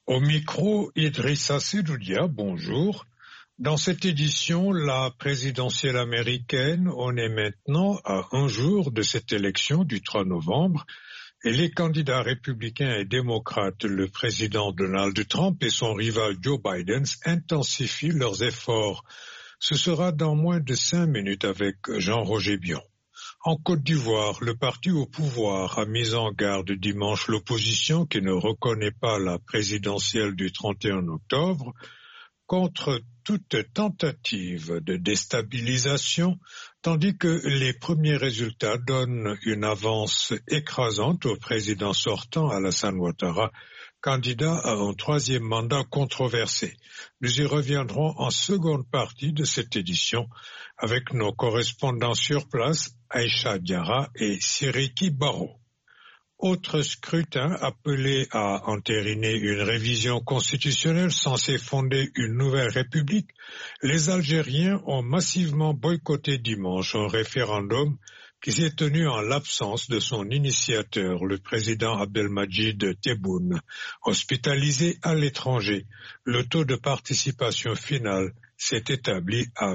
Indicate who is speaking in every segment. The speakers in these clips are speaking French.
Speaker 1: Au micro, Idrissa Sedoudia, bonjour. Dans cette édition, la présidentielle américaine, on est maintenant à un jour de cette élection du 3 novembre et les candidats républicains et démocrates, le président Donald Trump et son rival Joe Biden, intensifient leurs efforts. Ce sera dans moins de 5 minutes avec Jean-Roger Bion. En Côte d'Ivoire, le parti au pouvoir a mis en garde dimanche l'opposition qui ne reconnaît pas la présidentielle du 31 octobre contre toute tentative de déstabilisation, tandis que les premiers résultats donnent une avance écrasante au président sortant Alassane Ouattara, candidat à un troisième mandat controversé. Nous y reviendrons en seconde partie de cette édition avec nos correspondants sur place, Aïcha Diarra et Siriki Baro. Autre scrutin appelé à entériner une révision constitutionnelle censée fonder une nouvelle république, les Algériens ont massivement boycotté dimanche un référendum qui s'est tenu en l'absence de son initiateur, le président Abdelmadjid Tebboune. Hospitalisé à l'étranger, le taux de participation final s'est établi à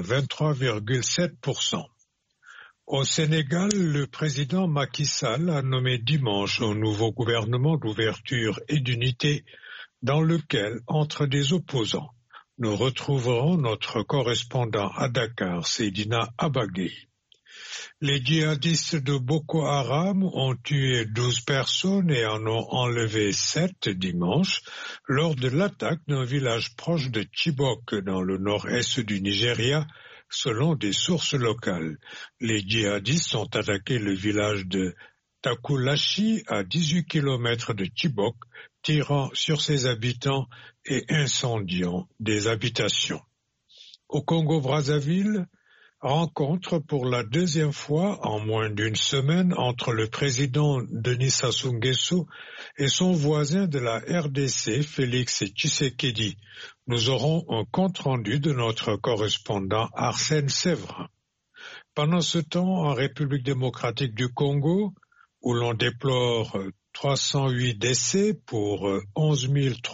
Speaker 1: 23,7%. Au Sénégal, le président Macky Sall a nommé dimanche un nouveau gouvernement d'ouverture et d'unité dans lequel entrent des opposants. Nous retrouverons notre correspondant à Dakar, Seydina Abagui. Les djihadistes de Boko Haram ont tué 12 personnes et en ont enlevé 7 dimanche lors de l'attaque d'un village proche de Chibok dans le nord-est du Nigeria, selon des sources locales. Les djihadistes ont attaqué le village de Takulashi à 18 km de Chibok, tirant sur ses habitants et incendiant des habitations. Au Congo-Brazzaville, rencontre pour la deuxième fois en moins d'une semaine entre le président Denis Sassou Nguesso et son voisin de la RDC, Félix Tshisekedi. Nous aurons un compte-rendu de notre correspondant Arsène Séverin. Pendant ce temps, en République démocratique du Congo, où l'on déplore 308 décès pour 11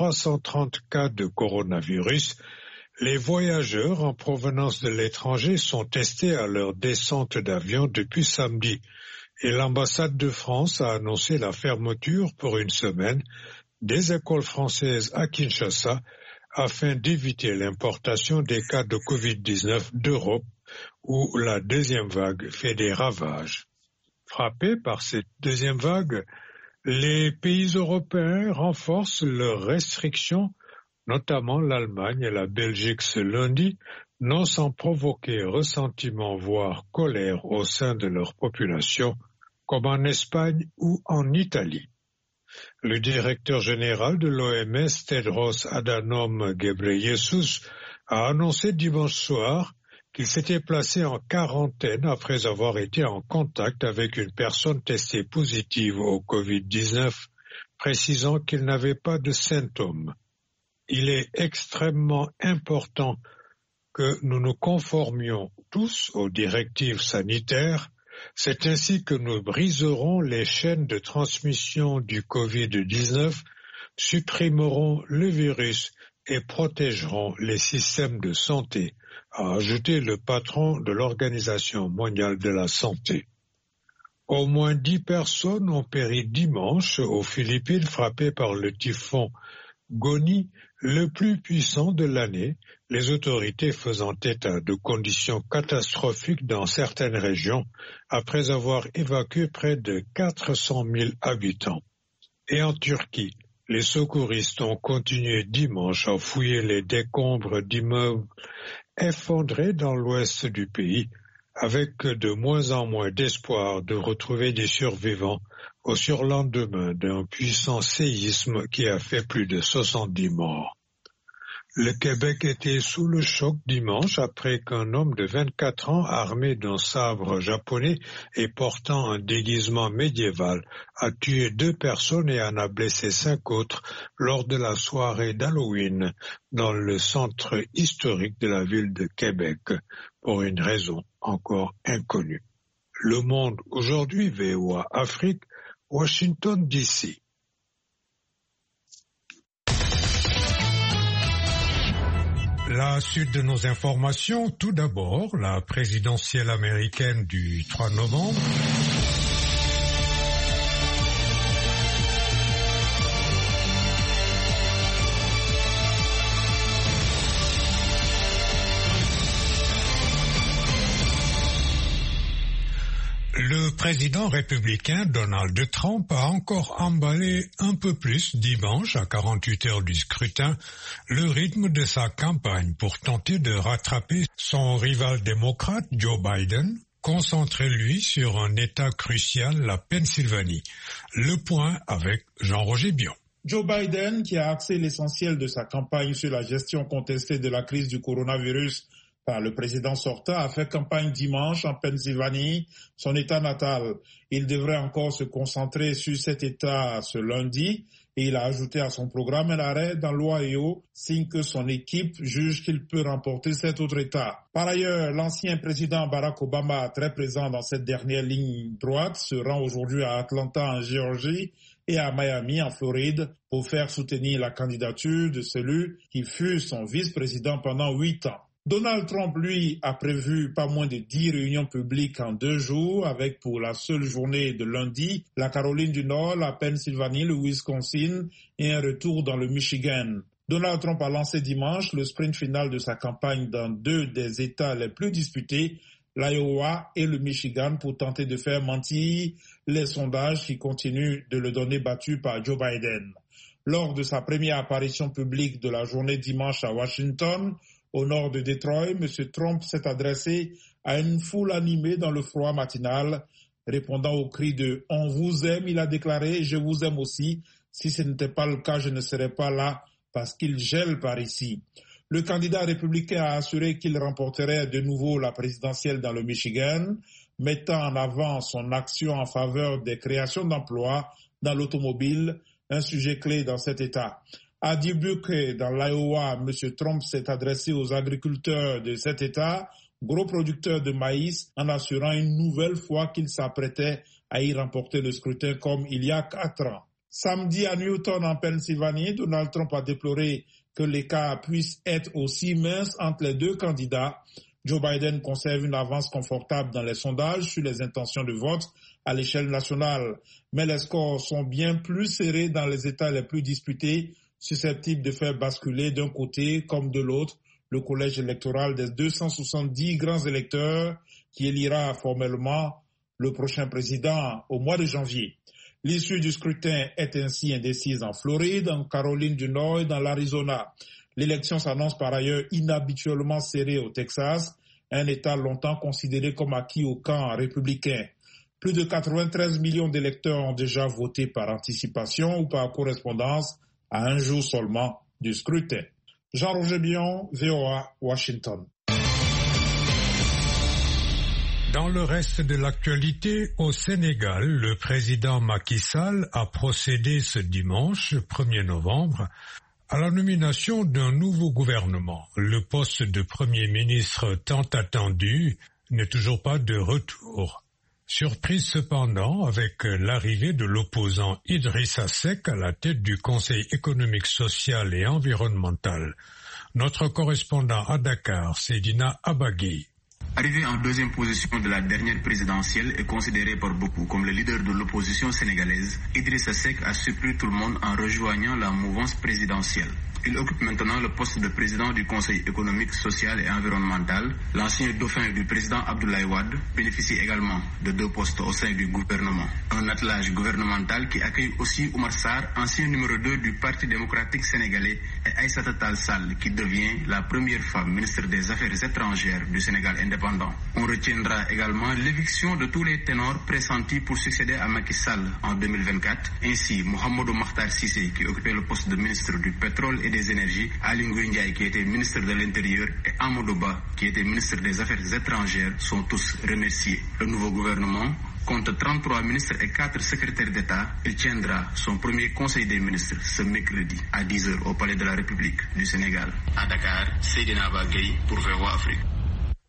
Speaker 1: 330 cas de coronavirus, les voyageurs en provenance de l'étranger sont testés à leur descente d'avion depuis samedi et l'ambassade de France a annoncé la fermeture pour une semaine des écoles françaises à Kinshasa afin d'éviter l'importation des cas de Covid-19 d'Europe où la deuxième vague fait des ravages. Frappés par cette deuxième vague, les pays européens renforcent leurs restrictions, notamment l'Allemagne et la Belgique ce lundi, non sans provoquer ressentiment voire colère au sein de leur population, comme en Espagne ou en Italie. Le directeur général de l'OMS, Tedros Adhanom Ghebreyesus, a annoncé dimanche soir qu'il s'était placé en quarantaine après avoir été en contact avec une personne testée positive au Covid-19, précisant qu'il n'avait pas de symptômes. Il est extrêmement important que nous nous conformions tous aux directives sanitaires. C'est ainsi que nous briserons les chaînes de transmission du Covid-19, supprimerons le virus et protégerons les systèmes de santé, a ajouté le patron de l'Organisation mondiale de la santé. Au moins 10 personnes ont péri dimanche aux Philippines frappées par le typhon Goni, le plus puissant de l'année, les autorités faisant état de conditions catastrophiques dans certaines régions après avoir évacué près de 400 000 habitants. Et en Turquie, les secouristes ont continué dimanche à fouiller les décombres d'immeubles effondrés dans l'ouest du pays, avec de moins en moins d'espoir de retrouver des survivants au surlendemain d'un puissant séisme qui a fait plus de 70 morts. Le Québec était sous le choc dimanche après qu'un homme de 24 ans armé d'un sabre japonais et portant un déguisement médiéval a tué 2 personnes et en a blessé 5 autres lors de la soirée d'Halloween dans le centre historique de la ville de Québec pour une raison encore inconnue. Le Monde aujourd'hui, VOA Afrique, Washington DC. La suite de nos informations, tout d'abord, la présidentielle américaine du 3 novembre. Le président républicain Donald Trump a encore emballé un peu plus dimanche, à 48 heures du scrutin, le rythme de sa campagne pour tenter de rattraper son rival démocrate Joe Biden, concentré lui sur un État crucial, la Pennsylvanie. Le point avec Jean-Roger Bion.
Speaker 2: Joe Biden, qui a axé l'essentiel de sa campagne sur la gestion contestée de la crise du coronavirus par le président sortant, a fait campagne dimanche en Pennsylvanie, son État natal. Il devrait encore se concentrer sur cet État ce lundi et il a ajouté à son programme un arrêt dans l'Ohio, signe que son équipe juge qu'il peut remporter cet autre État. Par ailleurs, l'ancien président Barack Obama, très présent dans cette dernière ligne droite, se rend aujourd'hui à Atlanta en Géorgie et à Miami en Floride pour faire soutenir la candidature de celui qui fut son vice-président pendant 8 ans. Donald Trump, lui, a prévu pas moins de 10 réunions publiques en 2 jours, avec pour la seule journée de lundi, la Caroline du Nord, la Pennsylvanie, le Wisconsin et un retour dans le Michigan. Donald Trump a lancé dimanche le sprint final de sa campagne dans 2 des États les plus disputés, l'Iowa et le Michigan, pour tenter de faire mentir les sondages qui continuent de le donner battu par Joe Biden. Lors de sa première apparition publique de la journée dimanche à Washington, au nord de Détroit, M. Trump s'est adressé à une foule animée dans le froid matinal. Répondant au cri de « On vous aime », il a déclaré « Je vous aime aussi. Si ce n'était pas le cas, je ne serais pas là parce qu'il gèle par ici ». Le candidat républicain a assuré qu'il remporterait de nouveau la présidentielle dans le Michigan, mettant en avant son action en faveur des créations d'emplois dans l'automobile, un sujet clé dans cet État. À Dubuque, dans l'Iowa, M. Trump s'est adressé aux agriculteurs de cet État, gros producteurs de maïs, en assurant une nouvelle fois qu'il s'apprêtait à y remporter le scrutin comme il y a 4 ans. Samedi à Newton, en Pennsylvanie, Donald Trump a déploré que l'écart puisse être aussi mince entre les 2 candidats. Joe Biden conserve une avance confortable dans les sondages sur les intentions de vote à l'échelle nationale, mais les scores sont bien plus serrés dans les États les plus disputés, susceptible de faire basculer d'un côté comme de l'autre le collège électoral des 270 grands électeurs qui élira formellement le prochain président au mois de janvier. L'issue du scrutin est ainsi indécise en Floride, en Caroline du Nord et dans l'Arizona. L'élection s'annonce par ailleurs inhabituellement serrée au Texas, un État longtemps considéré comme acquis au camp républicain. Plus de 93 millions d'électeurs ont déjà voté par anticipation ou par correspondance à un jour seulement du scrutin. Jean-Roger Bion, VOA, Washington.
Speaker 1: Dans le reste de l'actualité, au Sénégal, le président Macky Sall a procédé ce dimanche, 1er novembre, à la nomination d'un nouveau gouvernement. Le poste de Premier ministre tant attendu n'est toujours pas de retour. Surprise cependant avec l'arrivée de l'opposant Idrissa Seck à la tête du Conseil économique, social et environnemental. Notre correspondant à Dakar, Seydina Abagui.
Speaker 3: Arrivé en 2e position de la dernière présidentielle et considéré par beaucoup comme le leader de l'opposition sénégalaise, Idrissa Seck a surpris tout le monde en rejoignant la mouvance présidentielle. Il occupe maintenant le poste de président du Conseil économique, social et environnemental. L'ancien dauphin du président Abdoulaye Wade bénéficie également de 2 postes au sein du gouvernement. Un attelage gouvernemental qui accueille aussi Oumar Sarr, ancien numéro 2 du Parti démocratique sénégalais, et Aïssata Tall Sall, qui devient la première femme ministre des Affaires étrangères du Sénégal indépendant. On retiendra également l'éviction de tous les ténors pressentis pour succéder à Macky Sall en 2024. Ainsi, Mohamedou Makhtar Cissé, qui occupait le poste de ministre du pétrole et des énergies, Aly Ngouille Ndiaye, qui était ministre de l'Intérieur, et Amadou Ba, qui était ministre des Affaires étrangères, sont tous remerciés. Le nouveau gouvernement compte 33 ministres et 4 secrétaires d'État. Il tiendra son premier conseil des ministres ce mercredi à 10h au Palais de la République du Sénégal. À Dakar, Seydina Abagui pour VOA Afrique.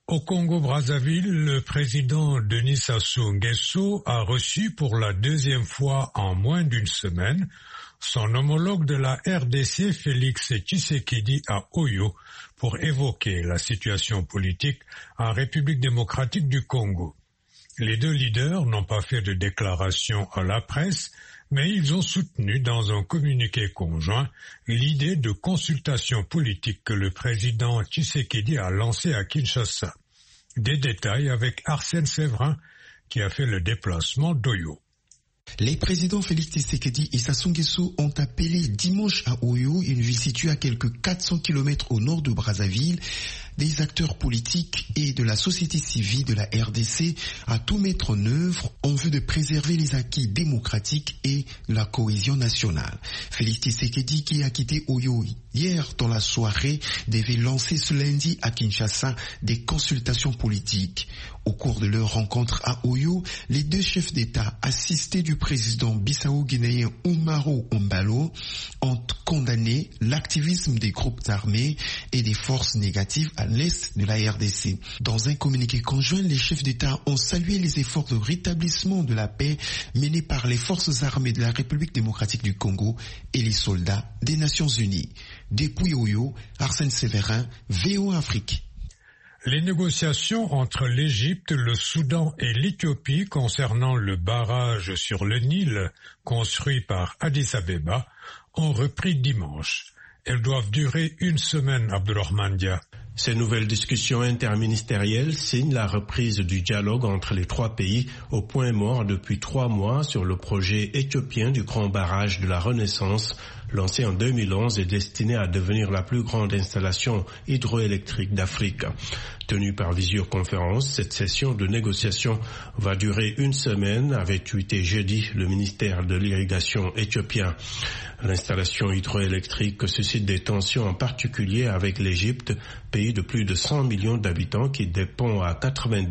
Speaker 1: Au Congo-Brazzaville, le président Denis Sassou Nguesso a reçu pour la deuxième fois en moins d'une semaine son homologue de la RDC Félix Tshisekedi à Oyo pour évoquer la situation politique en République démocratique du Congo. Les deux leaders n'ont pas fait de déclaration à la presse, mais ils ont soutenu dans un communiqué conjoint l'idée de consultation politique que le président Tshisekedi a lancée à Kinshasa. Des détails avec Arsène Séverin qui a fait le déplacement d'Oyo.
Speaker 4: Les présidents Félix Tshisekedi et Sassou Nguesso ont appelé dimanche à Oyo, une ville située à quelques 400 km au nord de Brazzaville, des acteurs politiques et de la société civile de la RDC à tout mettre en œuvre en vue de préserver les acquis démocratiques et la cohésion nationale. Félix Tshisekedi, qui a quitté Oyo hier dans la soirée, devait lancer ce lundi à Kinshasa des consultations politiques. Au cours de leur rencontre à Oyo, les deux chefs d'État, assistés du président bissau-guinéen Umaro Ombalo, ont condamné l'activisme des groupes armés et des forces négatives à l'est de la RDC. Dans un communiqué conjoint, les chefs d'État ont salué les efforts de rétablissement de la paix menés par les forces armées de la République démocratique du Congo et les soldats des Nations Unies. Depuis Oyo, Arsène Séverin, VOA Afrique.
Speaker 1: Les négociations entre l'Égypte, le Soudan et l'Éthiopie concernant le barrage sur le Nil construit par Addis Abeba ont repris dimanche. Elles doivent durer une semaine, Abdourahmane Dia.
Speaker 5: Ces nouvelles discussions interministérielles signent la reprise du dialogue entre les trois pays au point mort depuis 3 mois sur le projet éthiopien du grand barrage de la Renaissance, lancé en 2011 et destiné à devenir la plus grande installation hydroélectrique d'Afrique. Tenue par visioconférence, cette session de négociation va durer une semaine, avait tweeté jeudi le ministère de l'Irrigation éthiopien. L'installation hydroélectrique suscite des tensions en particulier avec l'Égypte, pays de plus de 100 millions d'habitants qui dépend à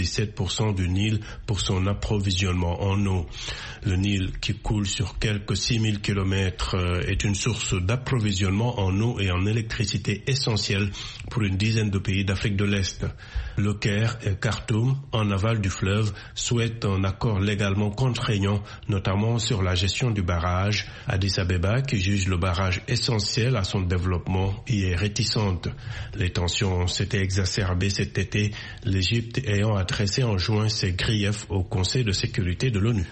Speaker 5: 97% du Nil pour son approvisionnement en eau. Le Nil, qui coule sur quelques 6000 km, est une source d'approvisionnement en eau et en électricité essentielle pour une dizaine de pays d'Afrique de l'Est. Le Caire et Khartoum, en aval du fleuve, souhaitent un accord légalement contraignant, notamment sur la gestion du barrage. Addis Abeba, qui juge le barrage essentiel à son développement, y est réticente. Les tensions s'étaient exacerbées cet été, l'Égypte ayant adressé en juin ses griefs au Conseil de sécurité de l'ONU.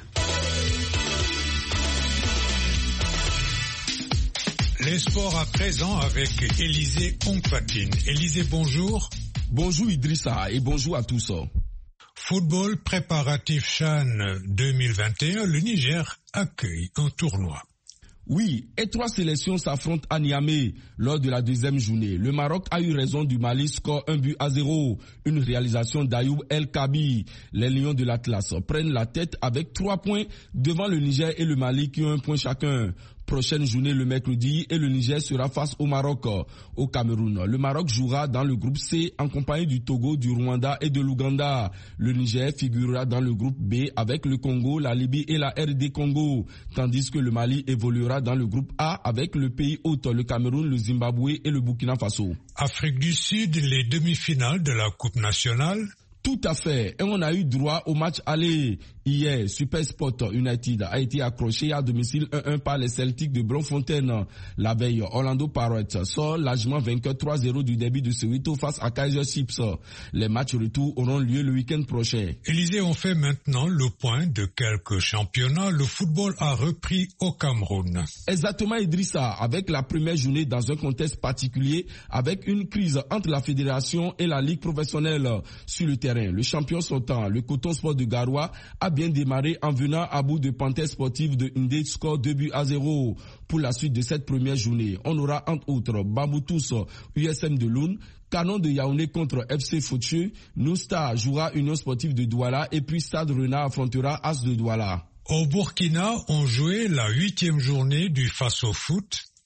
Speaker 1: Les sports à présent avec Élisée Onkpatine. Élisée, bonjour.
Speaker 6: Bonjour Idrissa et bonjour à tous.
Speaker 1: Football préparatif CHAN 2021, le Niger accueille un tournoi.
Speaker 6: Oui, et 3 sélections s'affrontent à Niamey lors de la deuxième journée. Le Maroc a eu raison du Mali, score 1-0. Une réalisation d'Ayoub El Kabi. Les Lions de l'Atlas prennent la tête avec 3 points devant le Niger et le Mali qui ont 1 point chacun. Prochaine journée le mercredi et le Niger sera face au Maroc. Au Cameroun, le Maroc jouera dans le groupe C en compagnie du Togo, du Rwanda et de l'Ouganda. Le Niger figurera dans le groupe B avec le Congo, la Libye et la RD Congo, tandis que le Mali évoluera dans le groupe A avec le pays hôte, le Cameroun, le Zimbabwe et le Burkina Faso.
Speaker 1: Afrique du Sud, les demi-finales de la Coupe nationale.
Speaker 6: Tout à fait. Et on a eu droit au match aller. Hier, Supersport United a été accroché à domicile 1-1 par les Celtics de Bloemfontein. La veille, Orlando Pirates sort largement vainqueur 3-0 du derby de Soweto face à Kaizer Chiefs. Les matchs retour auront lieu le week-end prochain.
Speaker 1: Élisée, on fait maintenant le point de quelques championnats. Le football a repris au Cameroun.
Speaker 6: Exactement, Idrissa, avec la première journée dans un contexte particulier, avec une crise entre la fédération et la ligue professionnelle sur le terrain. Le champion sortant, le Coton Sport de Garoua, a bien démarré en venant à bout de Panthère Sportive de Ndé, score 2-0. Pour la suite de cette première journée, on aura entre autres Bamboutous, USM de Loun, Canon de Yaoundé contre FC Fotcheux, Nousta jouera Union Sportive de Douala et puis Stade Renard affrontera As de Douala.
Speaker 1: Au Burkina, on jouait la 8e journée du Faso Foot.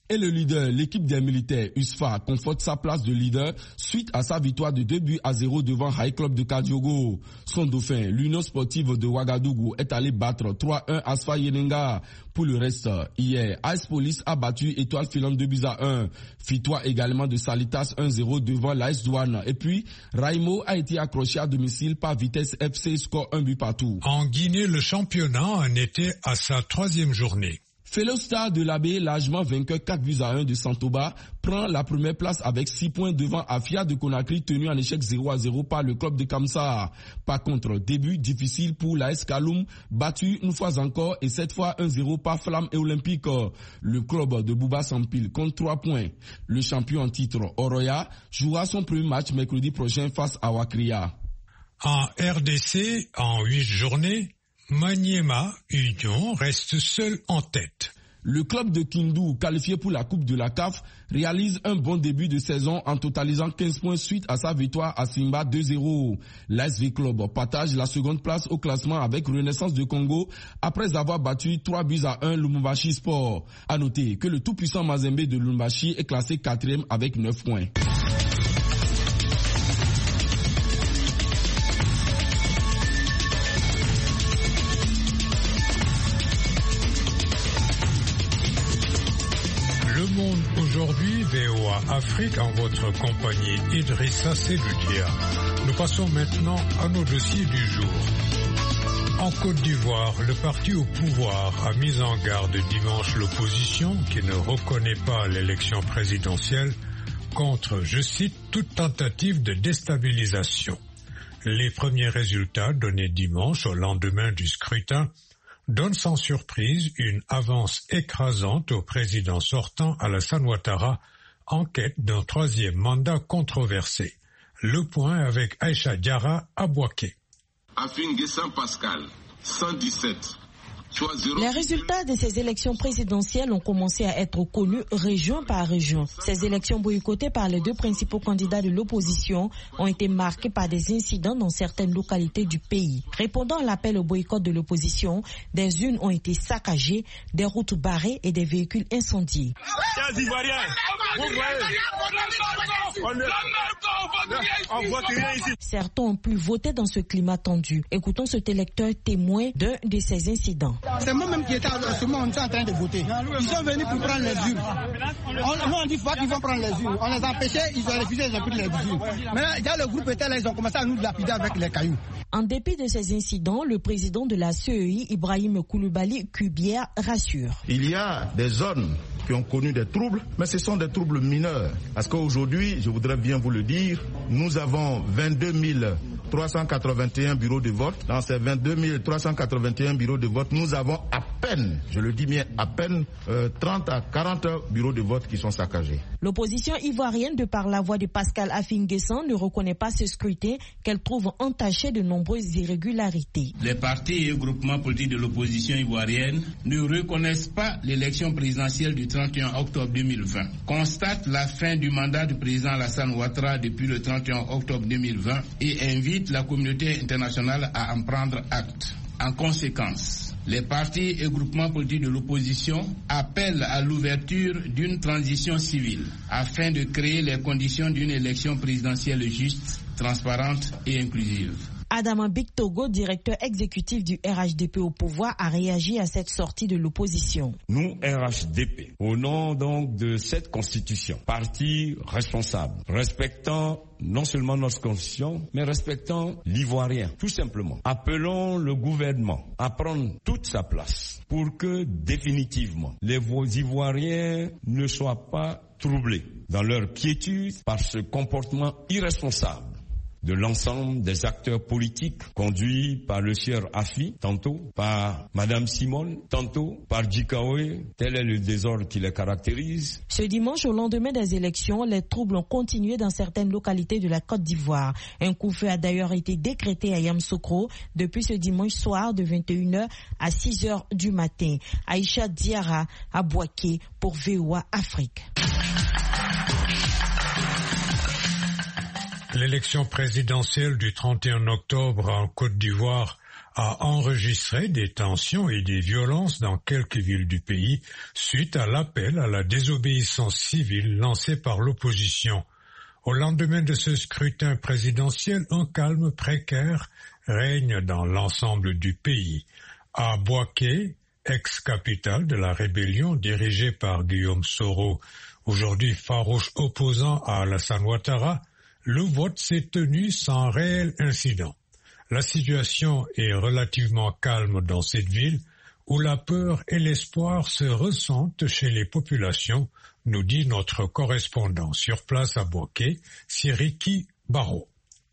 Speaker 6: Et le leader, l'équipe des militaires, USFA, conforte sa place de leader suite à sa victoire de 2-0 devant High Club de Kadiogo. Son dauphin, l'Union sportive de Ouagadougou, est allé battre 3-1 Asfa Yenenga. Pour le reste, hier, AS Police a battu Étoile Filante 2-1. Victoire également de Salitas 1-0 devant l'AS Douane. Et puis, Raimo a été accroché à domicile par Vitesse FC, score 1-partout.
Speaker 1: En Guinée, le championnat en était à sa 3e journée.
Speaker 6: Fellow Star de l'Abbé, largement vainqueur 4-1 de Santoba, prend la première place avec 6 points devant Afia de Conakry, tenu en échec 0-0 par le club de Kamsa. Par contre, début difficile pour l'AS Kaloum, battu une fois encore et cette fois 1-0 par Flamme et Olympique. Le club de Bouba Sampil compte 3 points. Le champion en titre, Oroya, jouera son premier match mercredi prochain face à Wakria.
Speaker 1: En RDC, en 8 journées, Maniema Union reste seul en tête.
Speaker 6: Le club de Kindu, qualifié pour la Coupe de la CAF, réalise un bon début de saison en totalisant 15 points suite à sa victoire à Simba 2-0. L'ASV Club partage la seconde place au classement avec Renaissance de Congo après avoir battu 3-1 Lumumbashi Sport. À noter que le tout-puissant Mazembe de Lumumbashi est classé 4e avec 9 points.
Speaker 1: Aujourd'hui, VOA Afrique, en votre compagnie Idrissa Seloudia. Nous passons maintenant à nos dossiers du jour. En Côte d'Ivoire, le parti au pouvoir a mis en garde dimanche l'opposition qui ne reconnaît pas l'élection présidentielle contre, je cite, toute tentative de déstabilisation. Les premiers résultats donnés dimanche au lendemain du scrutin donne sans surprise une avance écrasante au président sortant Alassane Ouattara en quête d'un 3e mandat controversé. Le point avec Aïcha Diarra à Bouaké.
Speaker 7: Afin-Guessin Pascal, 117.
Speaker 8: Les résultats de ces élections présidentielles ont commencé à être connus région par région. Ces élections boycottées par les 2 principaux candidats de l'opposition ont été marquées par des incidents dans certaines localités du pays. Répondant à l'appel au boycott de l'opposition, des urnes ont été saccagées, des routes barrées et des véhicules incendiés.
Speaker 9: Chers Ivoiriens, vous voyez, on vote rien ici.
Speaker 8: Certains ont pu voter dans ce climat tendu. Écoutons cet électeur témoin d'un de ces incidents.
Speaker 10: C'est moi-même qui étais en train de voter. Ils sont venus pour prendre les urnes. Nous on dit qu'ils vont prendre les urnes. On les empêchait, ils ont refusé, ils ont pris les urnes. Maintenant, le groupe était là, ils ont commencé à nous lapider avec les cailloux.
Speaker 8: En dépit de ces incidents, le président de la CEI, Ibrahim Koulibaly Kubière, rassure.
Speaker 11: Il y a des zones qui ont connu des troubles, mais ce sont des troubles mineurs. Parce qu'aujourd'hui, je voudrais bien vous le dire, nous avons 22 381 bureaux de vote. Dans ces 22 381 bureaux de vote, nous avons à peine, je le dis bien à peine, 30 à 40 bureaux de vote qui sont saccagés.
Speaker 8: L'opposition ivoirienne, de par la voix de Pascal Afin-Guessin, ne reconnaît pas ce scrutin qu'elle trouve entaché de nombreuses irrégularités.
Speaker 12: Les partis et groupements politiques de l'opposition ivoirienne ne reconnaissent pas l'élection présidentielle du 31 octobre 2020, constatent la fin du mandat du président Alassane Ouattara depuis le 31 octobre 2020 et invitent la communauté internationale à en prendre acte. En conséquence, les partis et groupements politiques de l'opposition appellent à l'ouverture d'une transition civile afin de créer les conditions d'une élection présidentielle juste, transparente et inclusive.
Speaker 8: Adama Bictogo, directeur exécutif du RHDP au pouvoir, a réagi à cette sortie de l'opposition.
Speaker 13: Nous, RHDP, au nom donc de cette constitution, parti responsable, respectant non seulement notre constitution, mais respectant l'Ivoirien, tout simplement. Appelons le gouvernement à prendre toute sa place pour que définitivement les Ivoiriens ne soient pas troublés dans leur quiétude par ce comportement irresponsable de l'ensemble des acteurs politiques conduits par le sieur Afi, tantôt par Madame Simone, tantôt par Djikaoé. Tel est le désordre qui les caractérise.
Speaker 8: Ce dimanche, au lendemain des élections, les troubles ont continué dans certaines localités de la Côte d'Ivoire. Un coup-feu a d'ailleurs été décrété à Yamoussoukro depuis ce dimanche soir de 21h à 6h du matin. Aïcha Diarra à Bouaké pour VOA Afrique.
Speaker 1: L'élection présidentielle du 31 octobre en Côte d'Ivoire a enregistré des tensions et des violences dans quelques villes du pays suite à l'appel à la désobéissance civile lancé par l'opposition. Au lendemain de ce scrutin présidentiel, un calme précaire règne dans l'ensemble du pays. À Bouaké, ex-capitale de la rébellion dirigée par Guillaume Soro, aujourd'hui farouche opposant à Alassane Ouattara, le vote s'est tenu sans réel incident. La situation est relativement calme dans cette ville où la peur et l'espoir se ressentent chez les populations, nous dit notre correspondant sur place à Bouaké, Siriki Baro.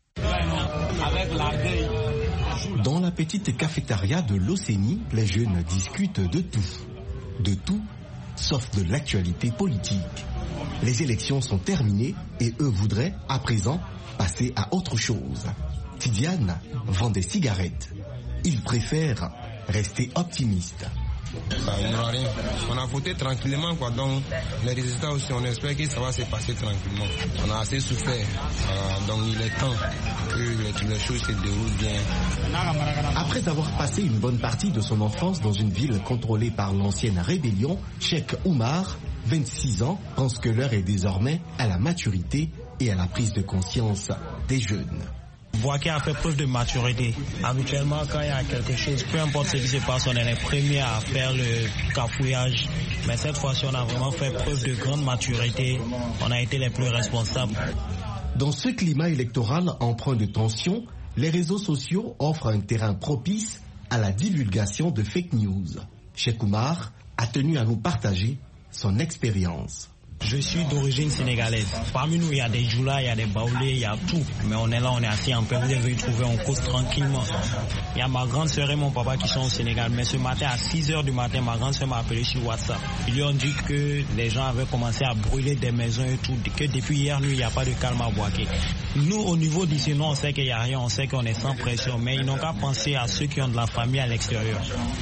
Speaker 4: Dans la petite cafétéria de l'Océanie, les jeunes discutent de tout, sauf de l'actualité politique. Les élections sont terminées et eux voudraient, à présent, passer à autre chose. Tidiane vend des cigarettes. Il préfère rester optimiste.
Speaker 14: Ça n'aura rien. On a voté tranquillement, quoi. Donc, les résultats aussi, on espère que ça va se passer tranquillement. On a assez souffert. Donc, il est temps que les choses se déroulent bien.
Speaker 4: Après avoir passé une bonne partie de son enfance dans une ville contrôlée par l'ancienne rébellion, Cheikh Oumar, 26 ans, pense que l'heure est désormais à la maturité et à la prise de conscience des jeunes.
Speaker 15: Bouaké a fait preuve de maturité. Habituellement, quand il y a quelque chose, peu importe ce qui se passe, on est les premiers à faire le cafouillage. Mais cette fois-ci, on a vraiment fait preuve de grande maturité. On a été les plus responsables.
Speaker 4: Dans ce climat électoral empreint de tension, les réseaux sociaux offrent un terrain propice à la divulgation de fake news. Cheikh Oumar a tenu à nous partager son expérience.
Speaker 15: Je suis d'origine sénégalaise. Parmi nous, il y a des Djoula, il y a des Baoulés, il y a tout. Mais on est là, on est assis en paix. Vous devez y trouver, on cause tranquillement. Il y a ma grande sœur et mon papa qui sont au Sénégal. Mais ce matin, à 6h du matin, ma grande sœur m'a appelé sur WhatsApp. Ils lui ont dit que les gens avaient commencé à brûler des maisons et tout. Que depuis hier nuit, il n'y a pas de calme à Bouaké. Nous, au niveau d'ici, on sait qu'il n'y a rien, on sait qu'on est sans pression. Mais ils n'ont qu'à penser à ceux qui ont de la famille à l'extérieur.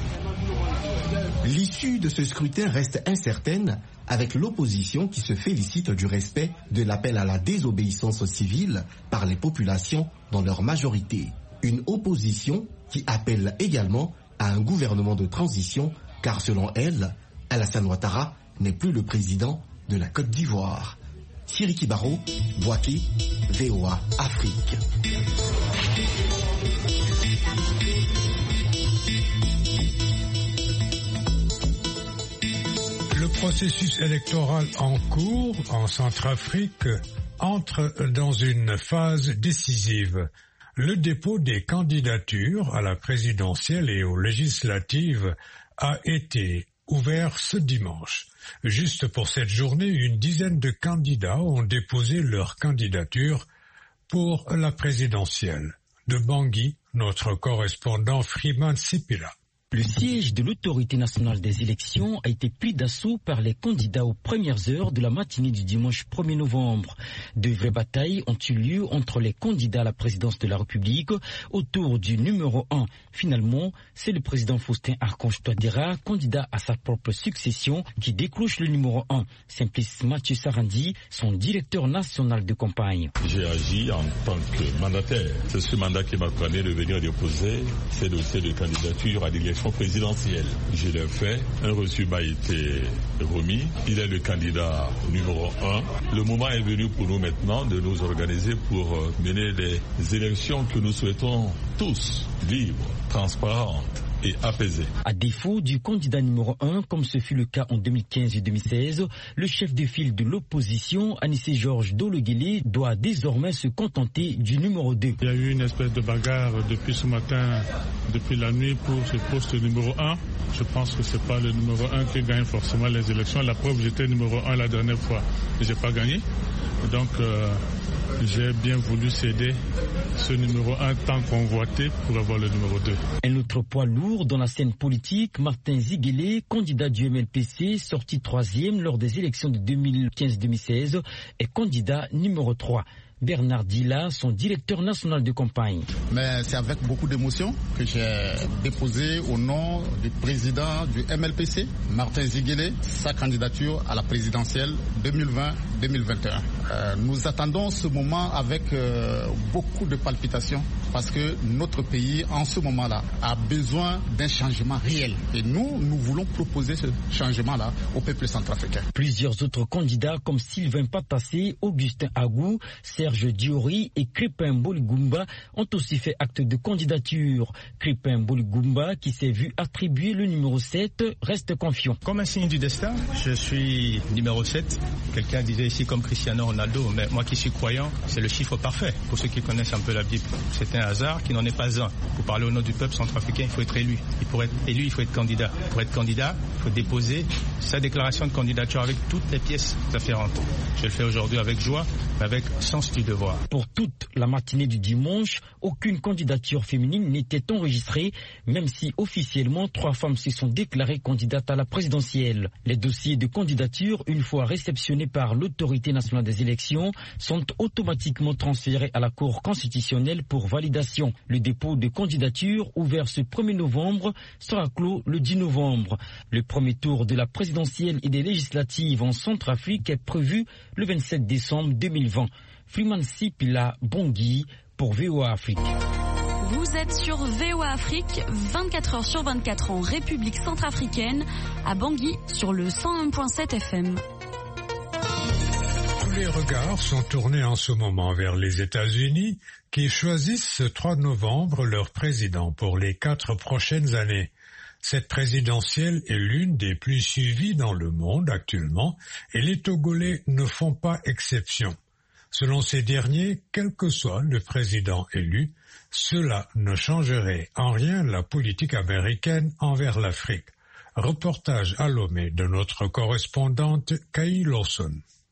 Speaker 4: L'issue de ce scrutin reste incertaine, avec l'opposition qui se félicite du respect de l'appel à la désobéissance civile par les populations dans leur majorité. Une opposition qui appelle également à un gouvernement de transition, car selon elle, Alassane Ouattara n'est plus le président de la Côte d'Ivoire. Siriki Baro, Bouaké, VOA Afrique.
Speaker 1: Le processus électoral en cours en Centrafrique entre dans une phase décisive. Le dépôt des candidatures à la présidentielle et aux législatives a été ouvert ce dimanche. Juste pour cette journée, une dizaine de candidats ont déposé leur candidature pour la présidentielle. De Bangui, notre correspondant Freeman Sipila.
Speaker 16: Le siège de l'autorité nationale des élections a été pris d'assaut par les candidats aux premières heures de la matinée du dimanche 1er novembre. De vraies batailles ont eu lieu entre les candidats à la présidence de la République autour du numéro 1. Finalement, c'est le président Faustin Archange Touadéra, candidat à sa propre succession, qui décroche le numéro 1. Simplice Mathieu Sarandi, son directeur national de campagne.
Speaker 17: J'ai agi en tant que mandataire. C'est ce mandat qui m'a permis de venir déposer ces dossiers de candidature à l'élection présidentielle. Je l'ai fait, un reçu m'a été remis, il est le candidat numéro 1. Le moment est venu pour nous maintenant de nous organiser pour mener les élections que nous souhaitons tous libres, transparentes et apaisées.
Speaker 16: À défaut du candidat numéro 1, comme ce fut le cas en 2015 et 2016, le chef de file de l'opposition, Anissé Georges Dologuélé, doit désormais se contenter du numéro 2.
Speaker 18: Il y a eu une espèce de bagarre depuis ce matin, depuis la nuit pour ce poste numéro 1. Je pense que c'est pas le numéro 1 qui gagne forcément les élections. La preuve, j'étais numéro 1 la dernière fois et j'ai pas gagné. Donc, j'ai bien voulu céder ce numéro 1 tant convoité pour avoir le numéro 2.
Speaker 16: Un autre poids lourd dans la scène politique, Martin Ziguélé, candidat du MLPC, sorti 3e lors des élections de 2015-2016, est candidat numéro 3. Bernard Dilla, son directeur national de campagne.
Speaker 19: Mais c'est avec beaucoup d'émotion que j'ai déposé au nom du président du MLPC, Martin Ziguélé, sa candidature à la présidentielle 2020-2021. Nous attendons ce moment avec beaucoup de palpitations parce que notre pays, en ce moment-là, a besoin d'un changement réel. Et nous voulons proposer ce changement-là au peuple centrafricain.
Speaker 16: Plusieurs autres candidats comme Sylvain Patassé, Augustin Agou, Serge Diori et Crépin Boligumba ont aussi fait acte de candidature. Crépin Boligumba, qui s'est vu attribuer le numéro 7, reste confiant.
Speaker 20: Comme un signe du destin, je suis numéro 7. Quelqu'un disait ici comme Cristiano Ronaldo, mais moi qui suis croyant, c'est le chiffre parfait. Pour ceux qui connaissent un peu la Bible, c'est un hasard qui n'en est pas un. Pour parler au nom du peuple centrafricain, il faut être élu. Et pour être élu, il faut être candidat. Pour être candidat, il faut déposer sa déclaration de candidature avec toutes les pièces afférentes. Je le fais aujourd'hui avec joie, mais avec sens du devoir.
Speaker 16: Pour toute la matinée du dimanche, aucune candidature féminine n'était enregistrée, même si officiellement 3 femmes se sont déclarées candidates à la présidentielle. Les dossiers de candidature, une fois réceptionnés par l'autorité nationale des élections, sont automatiquement transférés à la Cour constitutionnelle pour validation. Le dépôt de candidature, ouvert ce 1er novembre, sera clos le 10 novembre. Le premier tour de la présidentielle et des législatives en Centrafrique est prévu le 27 décembre 2020. Freeman Sipila Bangui pour VOA Afrique.
Speaker 21: Vous êtes sur VOA Afrique, 24 heures sur 24 en République centrafricaine, à Bangui sur le 101.7 FM.
Speaker 1: Tous les regards sont tournés en ce moment vers les États-Unis qui choisissent ce 3 novembre leur président pour les 4 prochaines années. Cette présidentielle est l'une des plus suivies dans le monde actuellement et les Togolais ne font pas exception. Selon ces derniers, quel que soit le président élu, cela ne changerait en rien la politique américaine envers l'Afrique. Reportage à Lomé de notre correspondante Kay Lawson.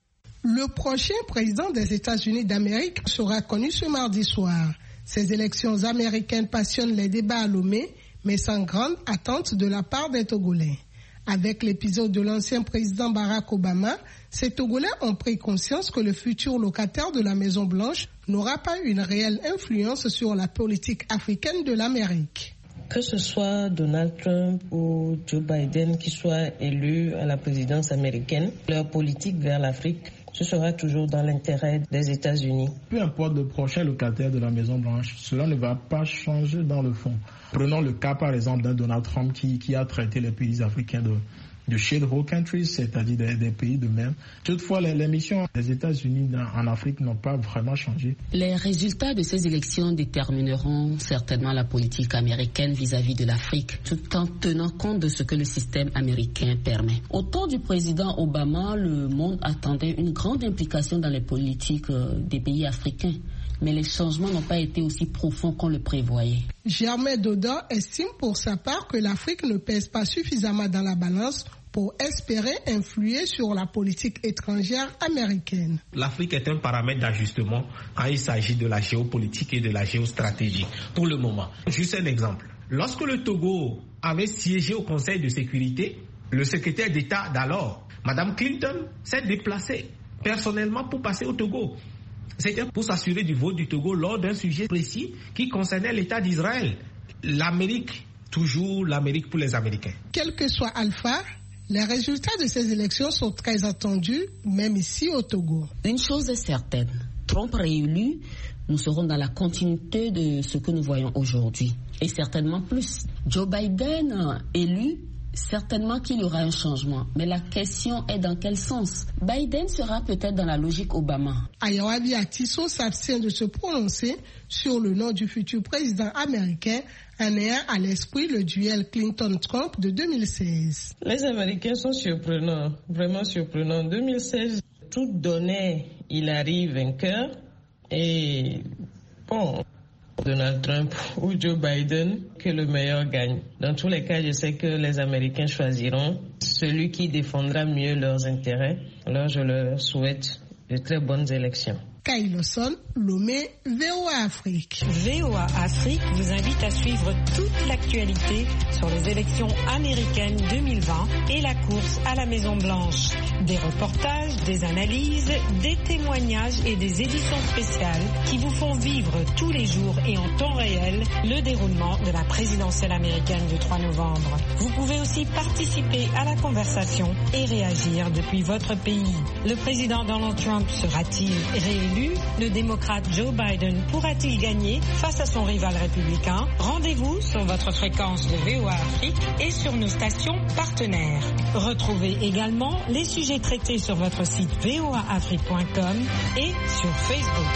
Speaker 22: Le prochain président des États-Unis d'Amérique sera connu ce mardi soir. Ces élections américaines passionnent les débats à Lomé, mais sans grande attente de la part des Togolais. Avec l'épisode de l'ancien président Barack Obama, ces Togolais ont pris conscience que le futur locataire de la Maison-Blanche n'aura pas une réelle influence sur la politique africaine de l'Amérique.
Speaker 23: Que ce soit Donald Trump ou Joe Biden qui soient élus à la présidence américaine, leur politique vers l'Afrique, ce sera toujours dans l'intérêt des États-Unis.
Speaker 24: Peu importe le prochain locataire de la Maison-Blanche, cela ne va pas changer dans le fond. Prenons le cas par exemple d'un Donald Trump qui a traité les pays africains de shale countries, c'est-à-dire des pays de mer. Toutefois, les missions des États-Unis en Afrique n'ont pas vraiment changé.
Speaker 25: Les résultats de ces élections détermineront certainement la politique américaine vis-à-vis de l'Afrique, tout en tenant compte de ce que le système américain permet. Au temps du président Obama, le monde attendait une grande implication dans les politiques des pays africains. Mais les changements n'ont pas été aussi profonds qu'on le prévoyait.
Speaker 22: Germain Doda estime pour sa part que l'Afrique ne pèse pas suffisamment dans la balance pour espérer influer sur la politique étrangère américaine.
Speaker 26: L'Afrique est un paramètre d'ajustement quand il s'agit de la géopolitique et de la géostratégie pour le moment. Juste un exemple. Lorsque le Togo avait siégé au Conseil de sécurité, le secrétaire d'État d'alors, Mme Clinton, s'est déplacée personnellement pour passer au Togo. C'était pour s'assurer du vote du Togo lors d'un sujet précis qui concernait l'État d'Israël. L'Amérique, toujours l'Amérique pour les Américains.
Speaker 22: Quel que soit Alpha, les résultats de ces élections sont très attendus, même ici au Togo.
Speaker 25: Une chose est certaine, Trump réélu, nous serons dans la continuité de ce que nous voyons aujourd'hui. Et certainement plus. Joe Biden élu, certainement qu'il y aura un changement, mais la question est dans quel sens. Biden sera peut-être dans la logique Obama.
Speaker 22: Ayawabi Atiso s'abstient de se prononcer sur le nom du futur président américain en ayant à l'esprit le duel Clinton-Trump de 2016.
Speaker 23: Les Américains sont surprenants, vraiment surprenants. En 2016, tout donnait Hillary vainqueur et bon... Donald Trump ou Joe Biden, que le meilleur gagne. Dans tous les cas, je sais que les Américains choisiront celui qui défendra mieux leurs intérêts. Alors je leur souhaite de très bonnes élections.
Speaker 22: Kailoson, Lomé, VOA Afrique.
Speaker 2: VOA Afrique vous invite à suivre toute l'actualité sur les élections américaines 2020 et la course à la Maison-Blanche. Des reportages, des analyses, des témoignages et des éditions spéciales qui vous font vivre tous les jours et en temps réel le déroulement de la présidentielle américaine du 3 novembre. Vous pouvez aussi participer à la conversation et réagir depuis votre pays. Le président Donald Trump sera-t-il réélu? Le démocrate Joe Biden pourra-t-il gagner face à son rival républicain? Rendez-vous sur votre fréquence de VOA Afrique et sur nos stations partenaires. Retrouvez également les sujets traités sur votre site voaafrique.com et sur Facebook.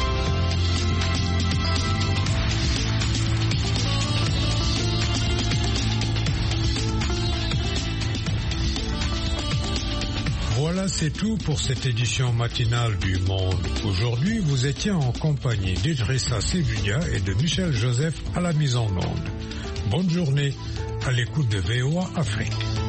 Speaker 1: Voilà, c'est tout pour cette édition matinale du Monde. Aujourd'hui, vous étiez en compagnie d'Idrissa Sebudia et de Michel Joseph à la mise en onde. Bonne journée à l'écoute de VOA Afrique.